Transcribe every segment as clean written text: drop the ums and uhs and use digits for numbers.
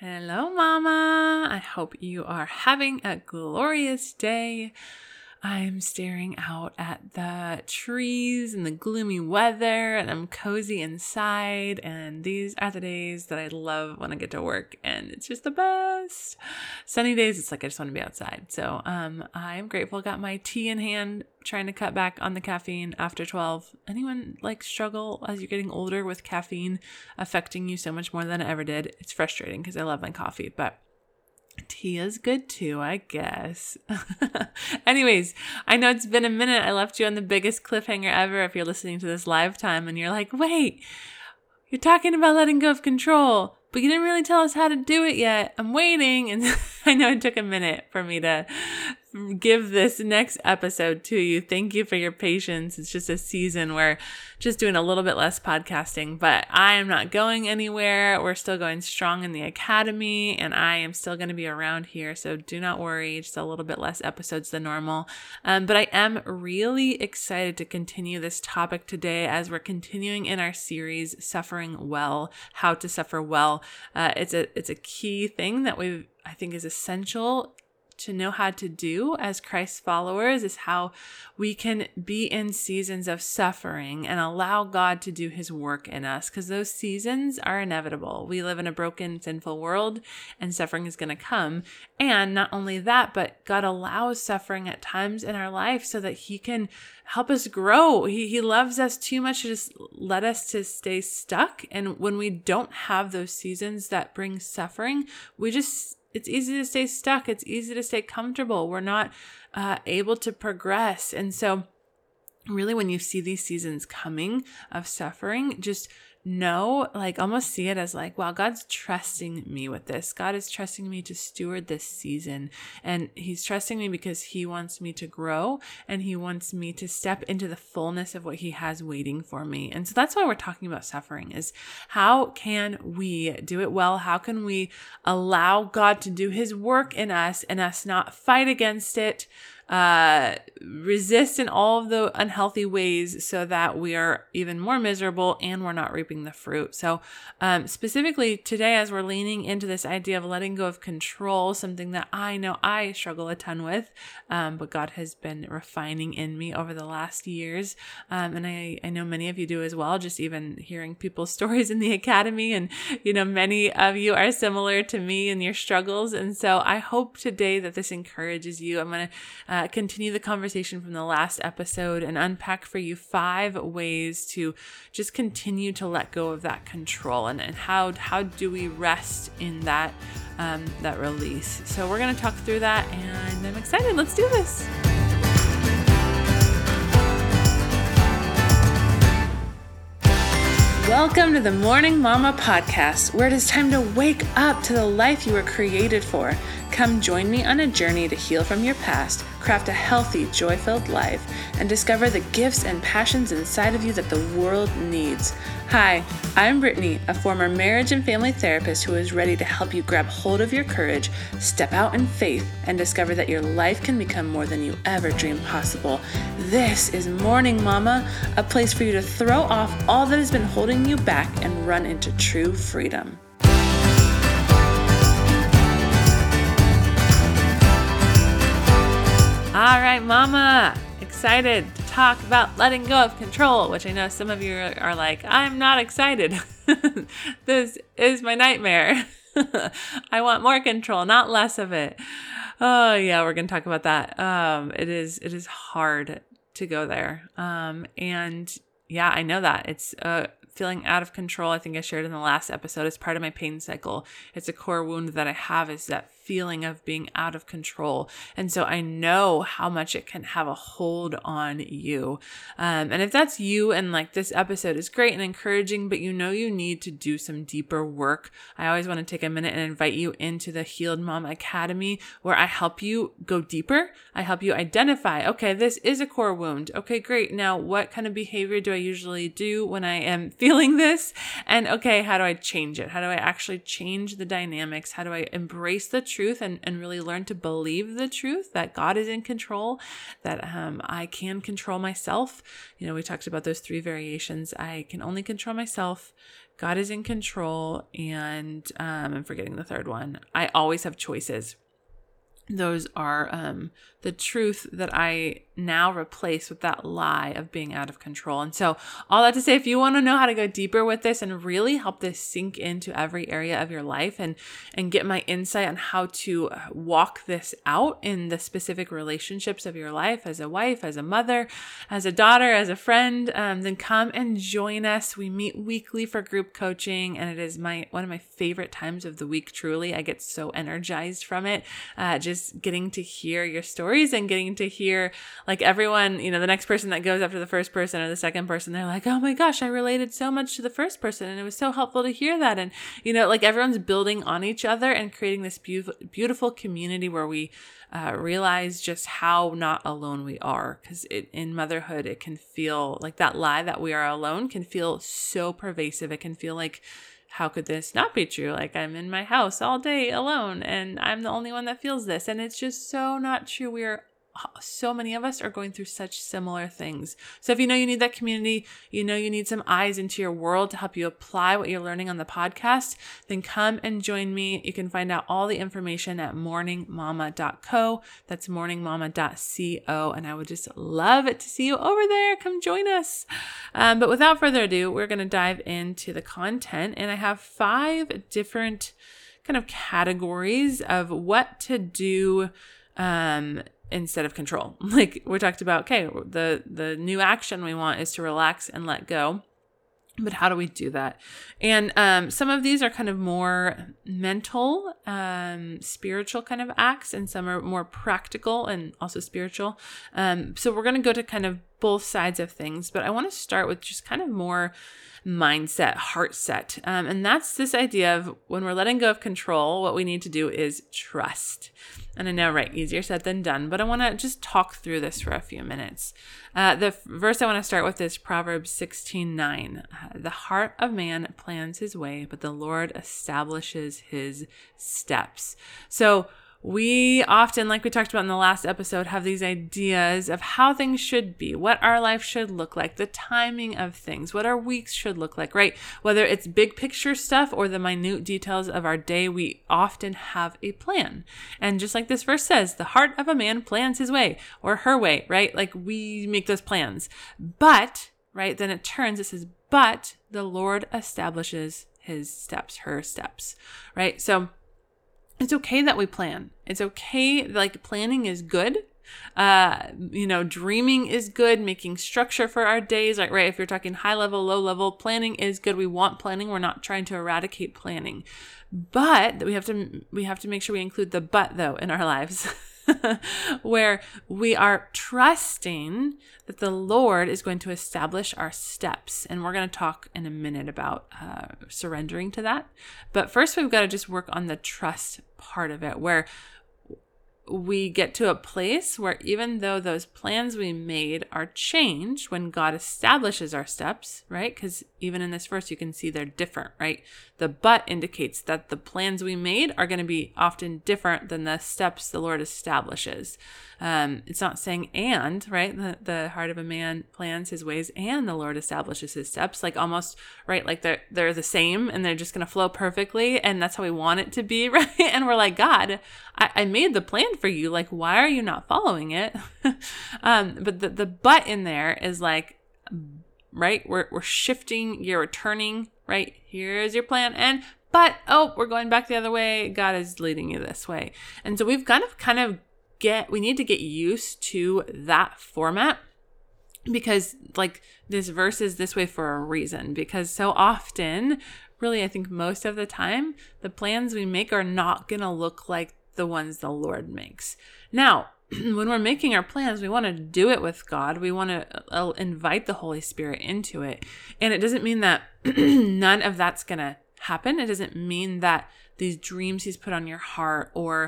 Hello, Mama. I hope you are having a glorious day. I'm staring out at the trees and the gloomy weather, and I'm cozy inside. And these are the days that I love when I get to work, and it's just the best. Sunny days, it's like I just want to be outside. So I am grateful. Got my tea in hand, trying to cut back on the caffeine after 12. Anyone struggle as you're getting older with caffeine affecting you so much more than it ever did? It's frustrating because I love my coffee, but tea is good too, I guess. Anyways, I know it's been a minute. I left you on the biggest cliffhanger ever if you're listening to this live time and you're like, wait, you're talking about letting go of control, but you didn't really tell us how to do it yet. I'm waiting. And I know it took a minute for me to give this next episode to you. Thank you for your patience. It's just a season where just doing a little bit less podcasting, but I am not going anywhere. We're still going strong in the academy, and I am still going to be around here. So do not worry, just a little bit less episodes than normal. But I am really excited to continue this topic today as we're continuing in our series, Suffering Well, How to Suffer Well. It's a key thing that I think is essential to know how to do as Christ followers, is how we can be in seasons of suffering and allow God to do his work in us, because those seasons are inevitable. We live in a broken, sinful world, and suffering is going to come. And not only that, but God allows suffering at times in our life so that he can help us grow. He loves us too much to just let us to stay stuck. And when we don't have those seasons that bring suffering, it's easy to stay stuck. It's easy to stay comfortable. We're not able to progress. And so really, when you see these seasons coming of suffering, just know, almost see it as wow, God's trusting me with this. God is trusting me to steward this season. And he's trusting me because he wants me to grow, and he wants me to step into the fullness of what he has waiting for me. And so that's why we're talking about suffering, is how can we do it well? How can we allow God to do his work in us and us not fight against it, resist in all of the unhealthy ways so that we are even more miserable and we're not reaping the fruit. So specifically today, as we're leaning into this idea of letting go of control, something that I know I struggle a ton with, but God has been refining in me over the last years. And I know many of you do as well, just even hearing people's stories in the academy. And, many of you are similar to me in your struggles. And so I hope today that this encourages you. I'm going to continue the conversation from the last episode and unpack for you 5 ways to just continue to let go of that control, and how do we rest in that release. So we're going to talk through that, and I'm excited. Let's do this. Welcome to the Morning Mama podcast, where it is time to wake up to the life you were created for. Come join me on a journey to heal from your past, craft a healthy, joy-filled life, and discover the gifts and passions inside of you that the world needs. Hi, I'm Brittany, a former marriage and family therapist who is ready to help you grab hold of your courage, step out in faith, and discover that your life can become more than you ever dreamed possible. This is Morning Mama, a place for you to throw off all that has been holding you back and run into true freedom. All right, Mama, excited to talk about letting go of control, which I know some of you are like, I'm not excited. This is my nightmare. I want more control, not less of it. Oh yeah, we're going to talk about that. It is hard to go there. And yeah, I know that it's feeling out of control. I think I shared in the last episode as part of my pain cycle. It's a core wound that I have, is that feeling of being out of control. And so I know how much it can have a hold on you. And if that's you, and this episode is great and encouraging, but you need to do some deeper work, I always want to take a minute and invite you into the Healed Mom Academy, where I help you go deeper. I help you identify, okay, this is a core wound. Okay, great. Now, what kind of behavior do I usually do when I am feeling this? And okay, how do I change it? How do I actually change the dynamics? How do I embrace the truth and really learn to believe the truth that God is in control, that I can control myself? We talked about those 3 variations. I can only control myself. God is in control, and I'm forgetting the third one. I always have choices. Those are the truth that I now replace with that lie of being out of control. And so all that to say, if you want to know how to go deeper with this and really help this sink into every area of your life and get my insight on how to walk this out in the specific relationships of your life as a wife, as a mother, as a daughter, as a friend, then come and join us. We meet weekly for group coaching, and it is one of my favorite times of the week. Truly, I get so energized from it. Just getting to hear your stories and getting to hear like everyone, the next person that goes after the first person or the second person, they're like, oh my gosh, I related so much to the first person. And it was so helpful to hear that. And, like everyone's building on each other and creating this beautiful community where we realize just how not alone we are. Because in motherhood, it can feel like that lie that we are alone can feel so pervasive. It can feel like, how could this not be true? Like I'm in my house all day alone and I'm the only one that feels this. And it's just so not true. So many of us are going through such similar things. So if you need that community, you need some eyes into your world to help you apply what you're learning on the podcast, then come and join me. You can find out all the information at morningmama.co. That's morningmama.co. And I would just love it to see you over there. Come join us. But without further ado, we're going to dive into the content. And I have 5 different kind of categories of what to do instead of control. Like we talked about, okay, the new action we want is to relax and let go. But how do we do that? And some of these are kind of more mental, spiritual kind of acts, and some are more practical and also spiritual. So we're going to go to kind of both sides of things, but I want to start with just kind of more mindset, heart set. And that's this idea of when we're letting go of control, what we need to do is trust. And I know, right, easier said than done, but I want to just talk through this for a few minutes. The verse I want to start with is Proverbs 16:9. The heart of man plans his way, but the Lord establishes his steps. So we often, like we talked about in the last episode, have these ideas of how things should be, what our life should look like, the timing of things, what our weeks should look like, right? Whether it's big picture stuff or the minute details of our day, we often have a plan. And just like this verse says, the heart of a man plans his way or her way, right? Like we make those plans. But, right, then it says, but the Lord establishes his steps, her steps, right? So it's okay that we plan. It's okay. Like planning is good. Dreaming is good. Making structure for our days, like, right? If you're talking high level, low level, planning is good. We want planning. We're not trying to eradicate planning, but we have to make sure we include the but though in our lives. Where we are trusting that the Lord is going to establish our steps. And we're going to talk in a minute about surrendering to that. But first, we've got to just work on the trust part of it, where we get to a place where even though those plans we made are changed when God establishes our steps, right? Because even in this verse, you can see they're different, right? The but indicates that the plans we made are going to be often different than the steps the Lord establishes. It's not saying and, right? The heart of a man plans his ways and the Lord establishes his steps, like almost, right? Like they're the same and they're just going to flow perfectly. And that's how we want it to be, right? And we're like, God, I made the plan for you. Like, why are you not following it? But the but in there is like, right? We're shifting, you're turning, right? Here's your plan. But we're going back the other way. God is leading you this way. And so we've we need to get used to that format, because like this verse is this way for a reason, because so often, really, I think most of the time, the plans we make are not going to look like the ones the Lord makes. Now, when we're making our plans, we want to do it with God. We want to invite the Holy Spirit into it. And it doesn't mean that none of that's going to happen. It doesn't mean that these dreams he's put on your heart or,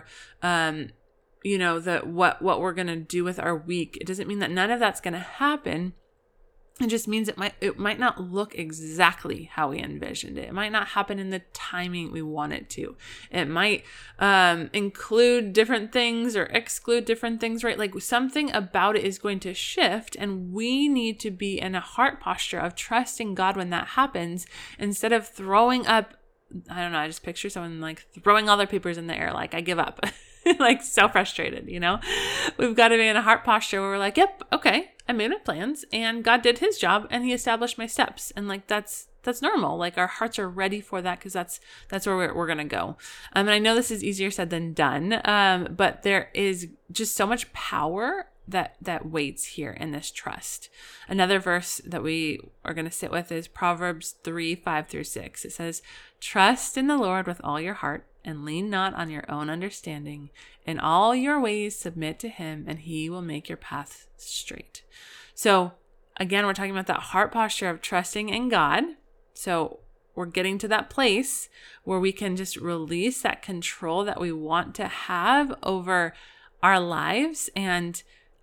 what we're going to do with our week, it doesn't mean that none of that's going to happen. It just means it might not look exactly how we envisioned it. It might not happen in the timing we want it to. It might include different things or exclude different things, right? Like something about it is going to shift, and we need to be in a heart posture of trusting God when that happens, instead of throwing up. I don't know. I just picture someone like throwing all their papers in the air, like I give up, like so frustrated. We've got to be in a heart posture where we're like, yep, okay. I made my plans and God did his job and he established my steps. And like, that's normal. Like our hearts are ready for that, because that's where we're going to go. And I know this is easier said than done. But there is just so much power that waits here in this trust. Another verse that we are going to sit with is Proverbs 3:5-6. It says, "Trust in the Lord with all your heart and lean not on your own understanding. In all your ways submit to him, and he will make your path straight." So again, we're talking about that heart posture of trusting in God. So we're getting to that place where we can just release that control that we want to have over our lives, and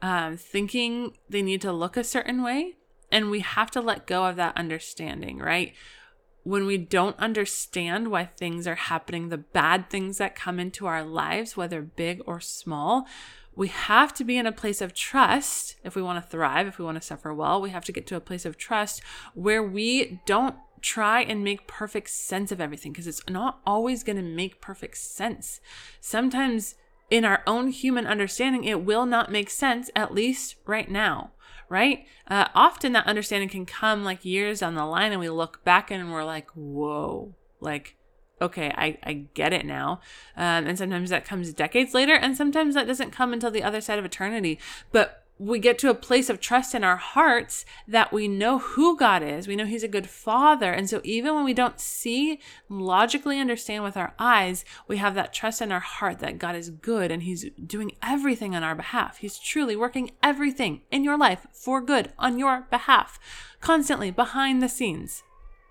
thinking they need to look a certain way. And we have to let go of that understanding, right? When we don't understand why things are happening, the bad things that come into our lives, whether big or small, we have to be in a place of trust. If we want to thrive, if we want to suffer well, we have to get to a place of trust where we don't try and make perfect sense of everything, because it's not always going to make perfect sense. Sometimes in our own human understanding, it will not make sense, at least right now. Right? Often that understanding can come like years down the line, and we look back and we're like, whoa, like, okay, I get it now. And sometimes that comes decades later, and sometimes that doesn't come until the other side of eternity. But we get to a place of trust in our hearts that we know who God is. We know he's a good father. And so even when we don't see, logically understand with our eyes, we have that trust in our heart that God is good and he's doing everything on our behalf. He's truly working everything in your life for good on your behalf, constantly behind the scenes.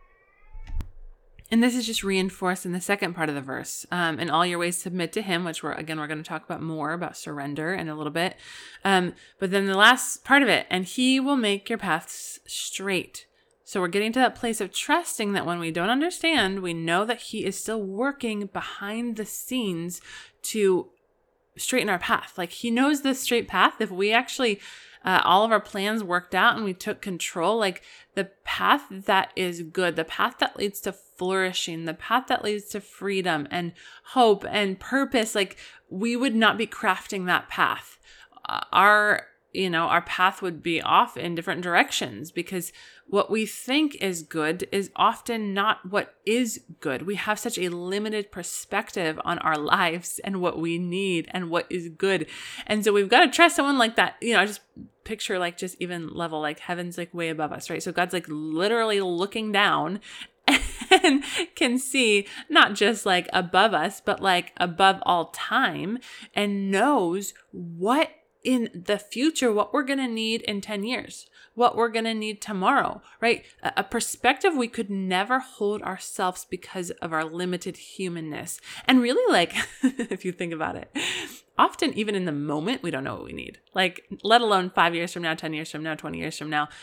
And this is just reinforced in the second part of the verse. In all your ways submit to him, which we're going to talk about more about surrender in a little bit. But then the last part of it, and he will make your paths straight. So we're getting to that place of trusting that when we don't understand, we know that he is still working behind the scenes to straighten our path. Like he knows the straight path. If we actually all of our plans worked out and we took control, like the path that is good, the path that leads to flourishing, the path that leads to freedom and hope and purpose, like we would not be crafting that path. Our path would be off in different directions, because what we think is good is often not what is good. We have such a limited perspective on our lives and what we need and what is good. And so we've got to trust someone like that. Just picture like just even level, like heaven's like way above us, right? So God's like literally looking down and can see not just like above us, but like above all time, and knows what in the future, what we're going to need in 10 years, what we're going to need tomorrow, right? A perspective we could never hold ourselves because of our limited humanness. And really, like, if you think about it, often even in the moment, we don't know what we need. Like, let alone 5 years from now, 10 years from now, 20 years from now.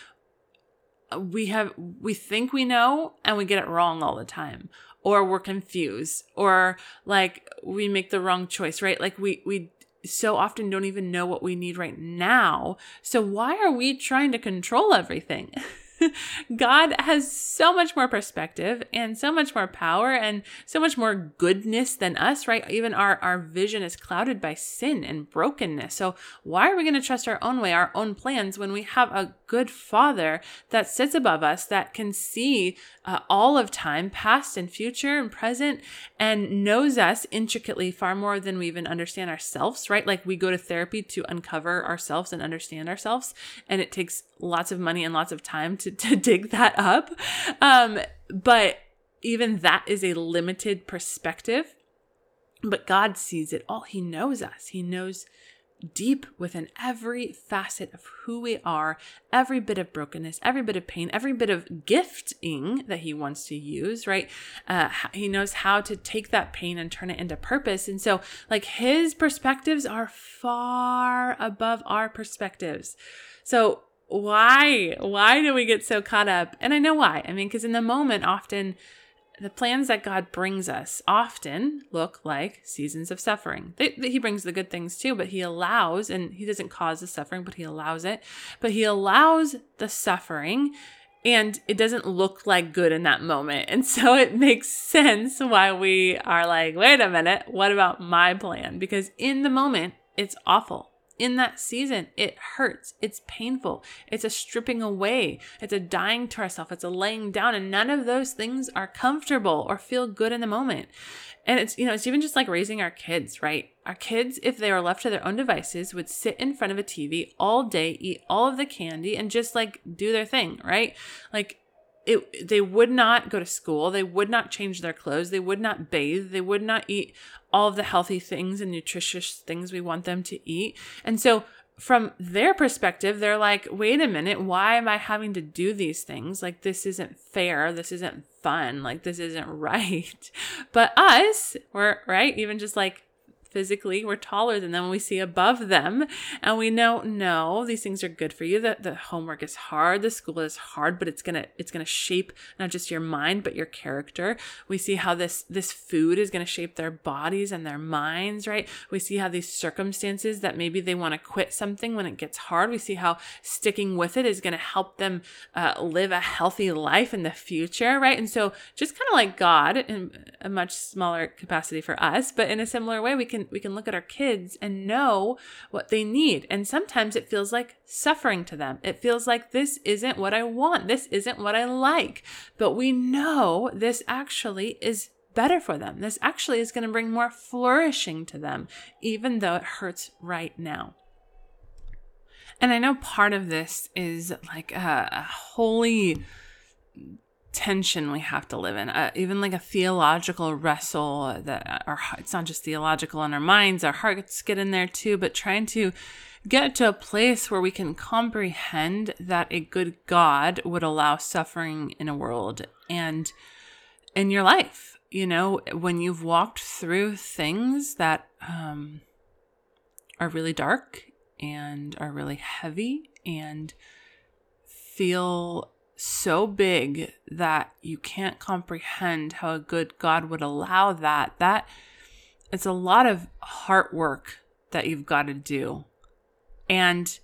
We think we know and we get it wrong all the time, or we're confused, or like we make the wrong choice, right? Like we so often don't even know what we need right now. So why are we trying to control everything? God has so much more perspective and so much more power and so much more goodness than us, right? Even our vision is clouded by sin and brokenness. So why are we going to trust our own way, our own plans, when we have a good Father that sits above us, that can see all of time, past and future and present, and knows us intricately far more than we even understand ourselves, right? Like we go to therapy to uncover ourselves and understand ourselves, and it takes lots of money and lots of time to dig that up. But even that is a limited perspective. But God sees it all. He knows us. He knows deep within every facet of who we are, every bit of brokenness, every bit of pain, every bit of gifting that he wants to use, right? He knows how to take that pain and turn it into purpose. And so like his perspectives are far above our perspectives. So why do we get so caught up? And I know why. I mean, because in the moment, often the plans that God brings us often look like seasons of suffering. He brings the good things too, but he allows, and he doesn't cause the suffering, but he allows it. But he allows the suffering, and it doesn't look like good in that moment. And so it makes sense why we are like, wait a minute, what about my plan? Because in the moment, it's awful. In that season, it hurts. It's painful. It's a stripping away. It's a dying to ourselves. It's a laying down. And none of those things are comfortable or feel good in the moment. And it's even just like raising our kids, right? Our kids, if they were left to their own devices, would sit in front of a TV all day, eat all of the candy, and just like do their thing, right? Like they would not go to school. They would not change their clothes. They would not bathe. They would not eat all of the healthy things and nutritious things we want them to eat. And so from their perspective, they're like, wait a minute, why am I having to do these things? Like, this isn't fair. This isn't fun. Like, this isn't right. But us, we're right. Even just like physically, we're taller than them. We see above them and we know, no, these things are good for you. The homework is hard. The school is hard, but it's going to shape not just your mind, but your character. We see how this food is going to shape their bodies and their minds, right? We see how these circumstances that maybe they want to quit something when it gets hard. We see how sticking with it is going to help them live a healthy life in the future, right? And so just kind of like God in a much smaller capacity for us, but in a similar way, we can look at our kids and know what they need. And sometimes it feels like suffering to them. It feels like this isn't what I want. This isn't what I like. But we know this actually is better for them. This actually is going to bring more flourishing to them, even though it hurts right now. And I know part of this is like a holy tension we have to live in, even like a theological wrestle that it's not just theological in our minds, our hearts get in there too, but trying to get to a place where we can comprehend that a good God would allow suffering in a world and in your life. When you've walked through things that are really dark and are really heavy and feel so big that you can't comprehend how a good God would allow that it's a lot of heart work that you've got to do. And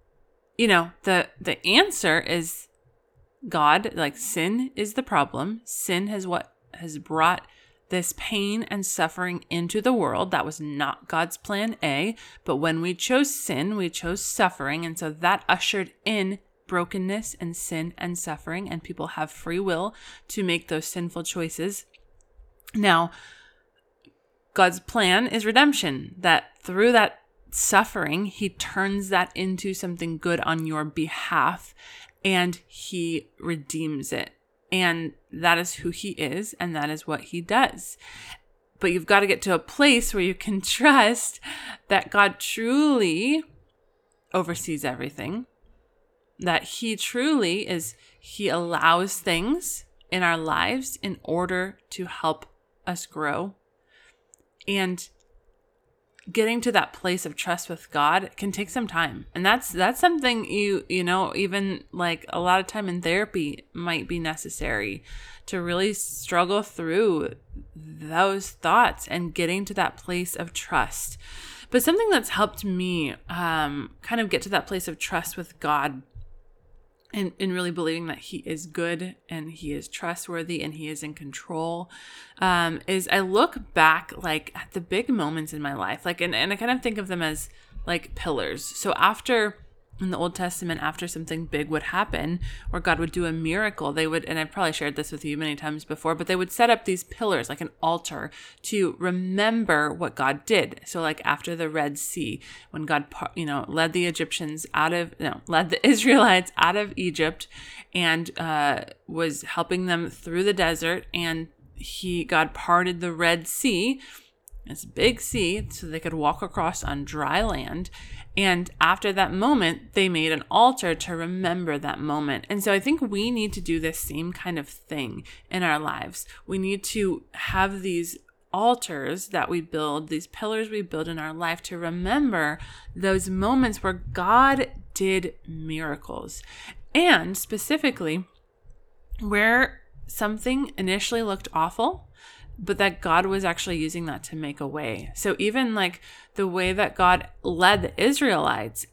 the answer is God. Like, sin is the problem. Sin is what has brought this pain and suffering into the world. That was not God's plan A, but when we chose sin, we chose suffering, and so that ushered in brokenness and sin and suffering, and people have free will to make those sinful choices. Now, God's plan is redemption, that through that suffering, he turns that into something good on your behalf, and he redeems it. And that is who he is, and that is what he does. But you've got to get to a place where you can trust that God truly oversees everything, that he truly is, he allows things in our lives in order to help us grow. And getting to that place of trust with God can take some time. And that's something even like a lot of time in therapy might be necessary to really struggle through those thoughts and getting to that place of trust. But something that's helped me kind of get to that place of trust with God and really believing that he is good and he is trustworthy and he is in control, is I look back like at the big moments in my life, like, and I kind of think of them as like pillars. So after, in the Old Testament, after something big would happen or God would do a miracle, they would, and I've probably shared this with you many times before, but they would set up these pillars like an altar to remember what God did. So like after the Red Sea, when God, led the Israelites out of Egypt and was helping them through the desert, and God parted the Red Sea, this big sea, so they could walk across on dry land. And after that moment, they made an altar to remember that moment. And so I think we need to do this same kind of thing in our lives. We need to have these altars that we build, these pillars we build in our life to remember those moments where God did miracles. And specifically, where something initially looked awful, but that God was actually using that to make a way. So even like the way that God led the Israelites,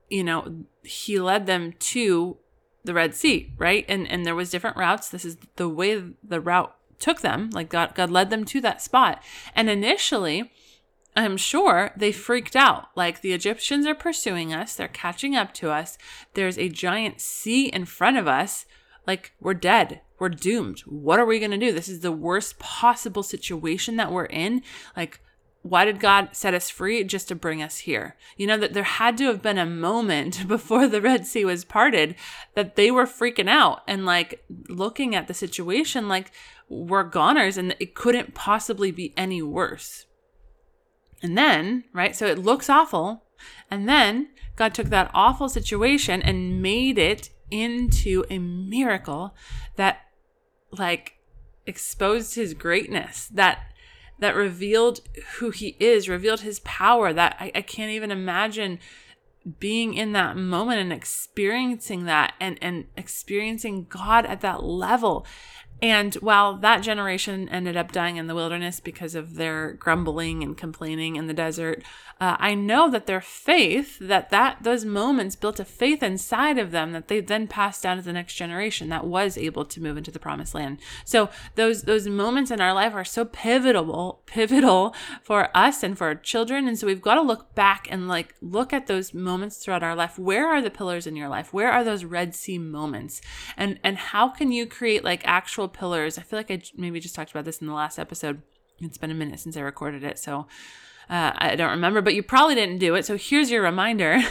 he led them to the Red Sea, right? And there was different routes. This is the way the route took them. Like God led them to that spot. And initially, I'm sure they freaked out. Like, the Egyptians are pursuing us. They're catching up to us. There's a giant sea in front of us. Like, we're dead. We're doomed. What are we going to do? This is the worst possible situation that we're in. Like, why did God set us free? Just to bring us here. That there had to have been a moment before the Red Sea was parted that they were freaking out and like looking at the situation like we're goners and it couldn't possibly be any worse. And then, right, so it looks awful. And then God took that awful situation and made it into a miracle that like exposed his greatness, that revealed who he is, revealed his power, that I can't even imagine being in that moment and experiencing that and experiencing God at that level. And while that generation ended up dying in the wilderness because of their grumbling and complaining in the desert, I know that their faith, those moments built a faith inside of them that they then passed down to the next generation that was able to move into the promised land. So those moments in our life are so pivotal for us and for our children. And so we've got to look back and like look at those moments throughout our life. Where are the pillars in your life? Where are those Red Sea moments? And how can you create like actual pillars? I feel like I maybe just talked about this in the last episode. It's been a minute since I recorded it, so I don't remember, but you probably didn't do it. So here's your reminder.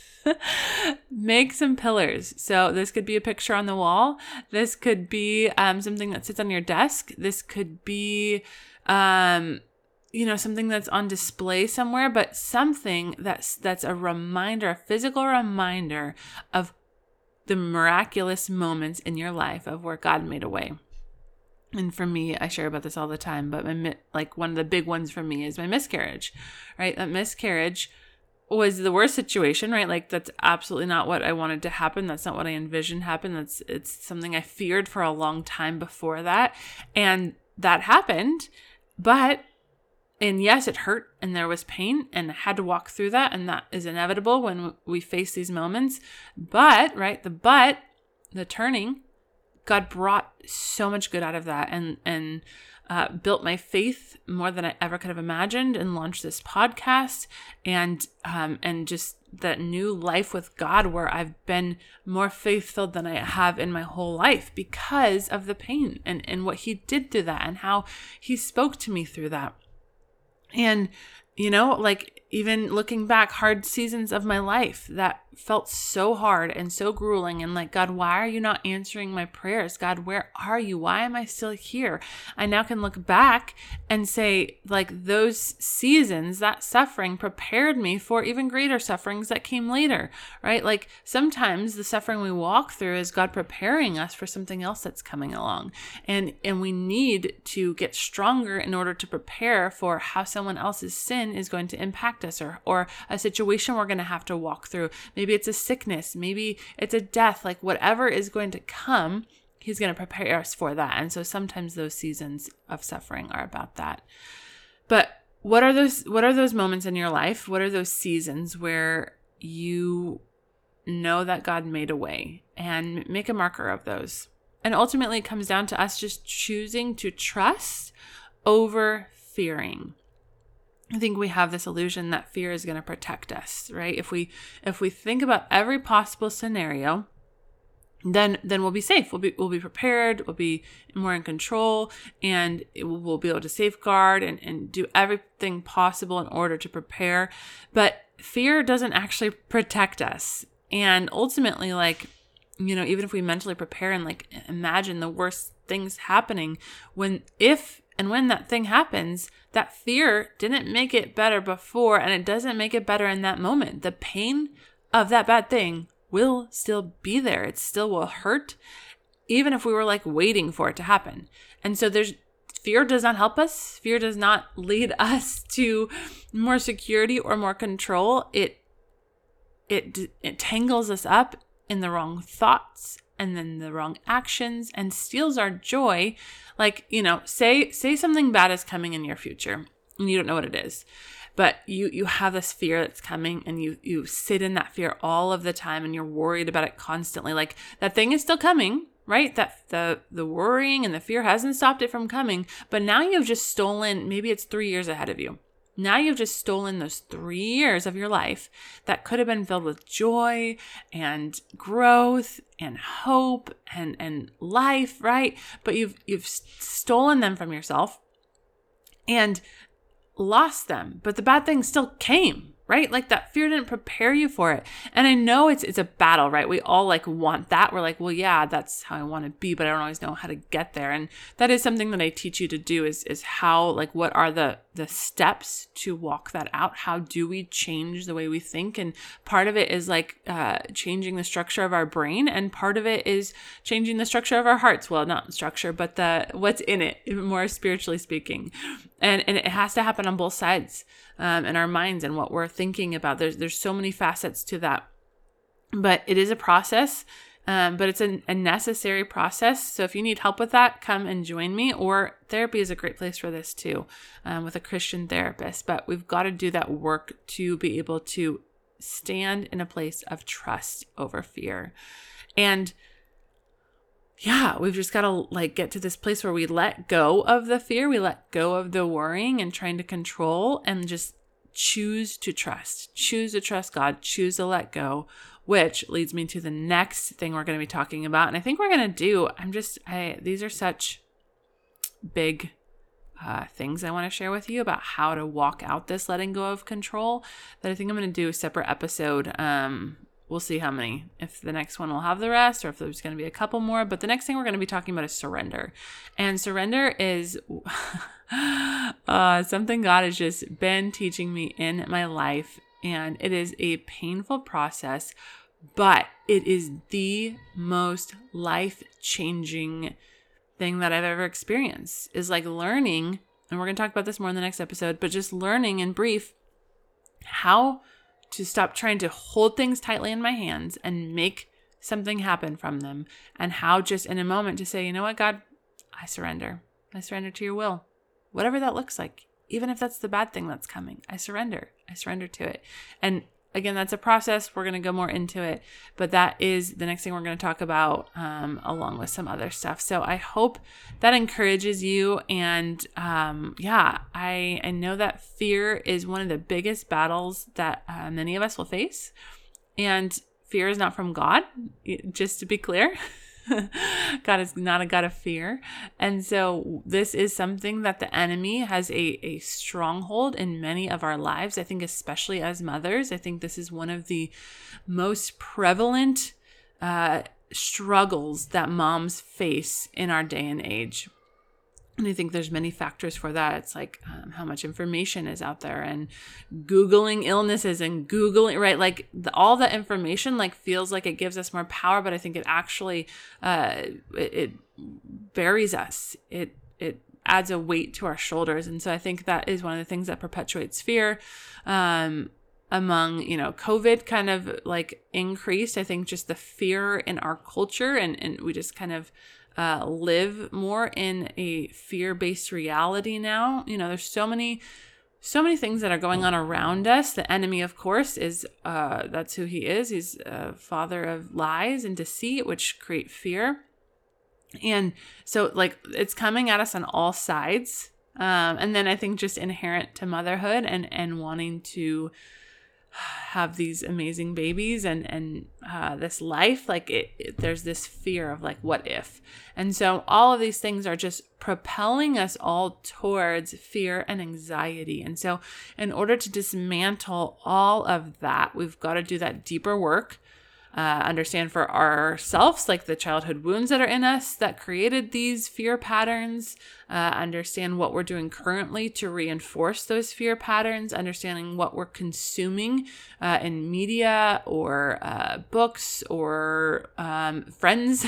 Make some pillars. So this could be a picture on the wall. This could be something that sits on your desk. This could be something that's on display somewhere, but something that's a reminder, a physical reminder of the miraculous moments in your life of where God made a way. And for me, I share about this all the time, but one of the big ones for me is my miscarriage, right? That miscarriage was the worst situation, right? Like, that's absolutely not what I wanted to happen. That's not what I envisioned happen. It's something I feared for a long time before that. And that happened, and yes, it hurt and there was pain and I had to walk through that. And that is inevitable when we face these moments. But, right, the turning, God brought so much good out of that and built my faith more than I ever could have imagined and launched this podcast and just that new life with God where I've been more faith-filled than I have in my whole life because of the pain and what he did through that and how he spoke to me through that. And, even looking back, hard seasons of my life that felt so hard and so grueling and like, God, why are you not answering my prayers? God, where are you? Why am I still here? I now can look back and say, like, those seasons, that suffering prepared me for even greater sufferings that came later, right? Like, sometimes the suffering we walk through is God preparing us for something else that's coming along. And we need to get stronger in order to prepare for how someone else's sin is going to impact us or a situation we're going to have to walk through. Maybe it's a sickness, maybe it's a death, like whatever is going to come, he's going to prepare us for that. And so sometimes those seasons of suffering are about that. But what are those moments in your life? What are those seasons where you know that God made a way? And make a marker of those. And ultimately it comes down to us just choosing to trust over fearing. I think we have this illusion that fear is going to protect us, right? If we think about every possible scenario, then we'll be safe. We'll be prepared. We'll be more in control, and we'll be able to safeguard and do everything possible in order to prepare. But fear doesn't actually protect us. And ultimately, even if we mentally prepare and imagine the worst things happening, when that thing happens, that fear didn't make it better before, and it doesn't make it better in that moment. The pain of that bad thing will still be there. It still will hurt, even if we were waiting for it to happen. And so there's Fear does not help us. Fear does not lead us to more security or more control. It tangles us up in the wrong thoughts and then the wrong actions and steals our joy. Like, say something bad is coming in your future and you don't know what it is, but you have this fear that's coming and you sit in that fear all of the time and you're worried about it constantly. Like, that thing is still coming, right? That the worrying and the fear hasn't stopped it from coming, but now you've just stolen, maybe it's 3 years ahead of you. Now you've just stolen those 3 years of your life that could have been filled with joy and growth and hope and life, right? But you've stolen them from yourself and lost them. But the bad thing still came, right? Like, that fear didn't prepare you for it. And I know it's a battle, right? We all want that. We're like, well, yeah, that's how I want to be, but I don't always know how to get there. And that is something that I teach you to do is how, what are the steps to walk that out? How do we change the way we think? And part of it is changing the structure of our brain. And part of it is changing the structure of our hearts. Well, not structure, but what's in it, more spiritually speaking. And it has to happen on both sides. In our minds and what we're thinking about. There's so many facets to that, but it is a process, but it's a necessary process. So if you need help with that, come and join me, or therapy is a great place for this too, with a Christian therapist. But we've got to do that work to be able to stand in a place of trust over fear. And yeah, we've just got to get to this place where we let go of the fear, we let go of the worrying and trying to control, and just choose to trust God, choose to let go, which leads me to the next thing we're going to be talking about. And I think we're going to do, these are such big things I want to share with you about how to walk out this letting go of control, that I think I'm going to do a separate episode. We'll see how many, if the next one will have the rest or if there's going to be a couple more. But the next thing we're going to be talking about is surrender. And surrender is something God has just been teaching me in my life. And it is a painful process, but it is the most life-changing thing that I've ever experienced, is learning, and we're going to talk about this more in the next episode, but just learning in brief how to stop trying to hold things tightly in my hands and make something happen from them, and how just in a moment to say, you know what, God, I surrender. I surrender to your will, whatever that looks like. Even if that's the bad thing that's coming, I surrender to it. And again, that's a process. We're going to go more into it, but that is the next thing we're going to talk about, along with some other stuff. So I hope that encourages you. And I know that fear is one of the biggest battles that many of us will face. And fear is not from God, just to be clear. God is not a God of fear. And so this is something that the enemy has a stronghold in many of our lives. I think especially as mothers, I think this is one of the most prevalent struggles that moms face in our day and age. And I think there's many factors for that. It's how much information is out there, and Googling illnesses and Googling, right? All the information feels like it gives us more power, but I think it actually, it buries us. It adds a weight to our shoulders. And so I think that is one of the things that perpetuates fear. Among, COVID kind of increased, I think, just the fear in our culture, and we just kind of live more in a fear-based reality now. There's so many things that are going on around us. The enemy, of course, is that's who he is. He's a father of lies and deceit, which create fear. And so it's coming at us on all sides. And then I think just inherent to motherhood and wanting to have these amazing babies and this life, there's this fear of what if. And so all of these things are just propelling us all towards fear and anxiety. And so in order to dismantle all of that, we've got to do that deeper work. Understand for ourselves, the childhood wounds that are in us that created these fear patterns, understand what we're doing currently to reinforce those fear patterns, understanding what we're consuming in media or books or friends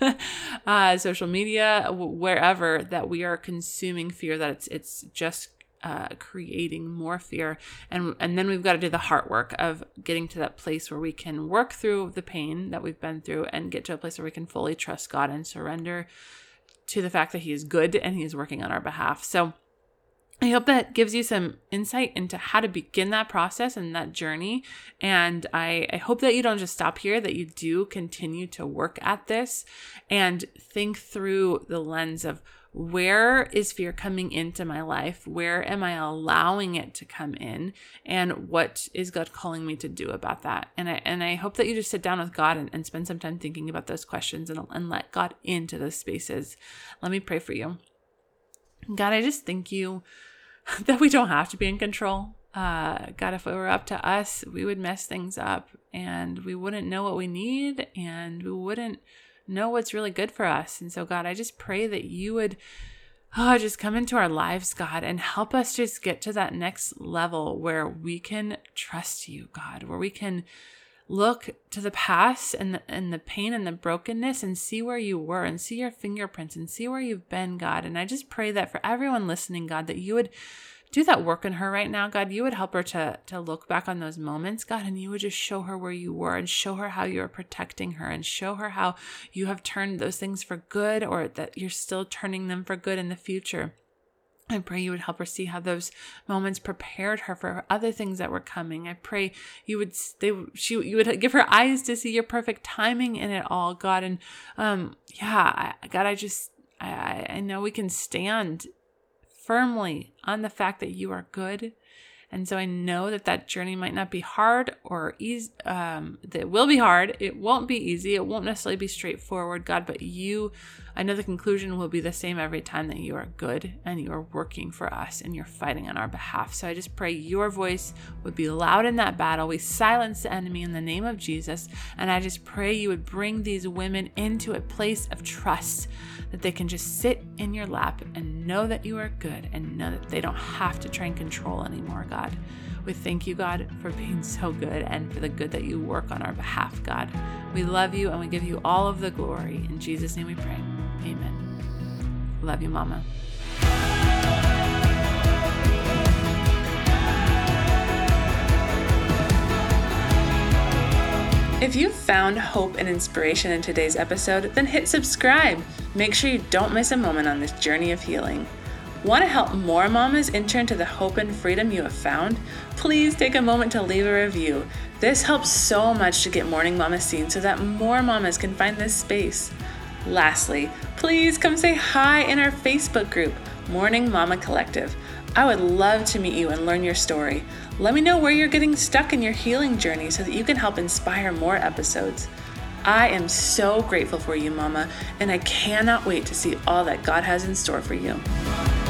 social media, wherever, that we are consuming fear, that it's just creating more fear. And then we've got to do the heart work of getting to that place where we can work through the pain that we've been through and get to a place where we can fully trust God and surrender to the fact that He is good and He is working on our behalf. So I hope that gives you some insight into how to begin that process and that journey. And I hope that you don't just stop here, that you do continue to work at this and think through the lens of, where is fear coming into my life? Where am I allowing it to come in? And what is God calling me to do about that? And I hope that you just sit down with God and spend some time thinking about those questions and let God into those spaces. Let me pray for you. God, I just thank you that we don't have to be in control. God, if it were up to us, we would mess things up and we wouldn't know what we need and we wouldn't know what's really good for us. And so, God, I just pray that you would just come into our lives, God, and help us just get to that next level where we can trust you, God, where we can look to the past and the pain and the brokenness and see where you were and see your fingerprints and see where you've been, God. And I just pray that for everyone listening, God, that you would do that work in her right now, God. You would help her to look back on those moments, God, and you would just show her where you were and show her how you are protecting her and show her how you have turned those things for good, or that you're still turning them for good in the future. I pray you would help her see how those moments prepared her for other things that were coming. I pray you would give her eyes to see your perfect timing in it all, God. And God, I know we can stand firmly on the fact that you are good. And so I know that journey might not be hard or easy. That it will be hard. It won't be easy. It won't necessarily be straightforward, God, but I know the conclusion will be the same every time, that you are good and you are working for us and you're fighting on our behalf. So I just pray your voice would be loud in that battle. We silence the enemy in the name of Jesus. And I just pray you would bring these women into a place of trust, that they can just sit in your lap and know that you are good and know that they don't have to try and control anymore, God. We thank you, God, for being so good and for the good that you work on our behalf, God. We love you and we give you all of the glory. In Jesus' name we pray. Amen. Love you, Mama. If you found hope and inspiration in today's episode, then hit subscribe. Make sure you don't miss a moment on this journey of healing. Want to help more mamas enter into the hope and freedom you have found? Please take a moment to leave a review. This helps so much to get Morning Mama seen so that more mamas can find this space. Lastly, please come say hi in our Facebook group, Morning Mama Collective. I would love to meet you and learn your story. Let me know where you're getting stuck in your healing journey so that you can help inspire more episodes. I am so grateful for you, Mama, and I cannot wait to see all that God has in store for you.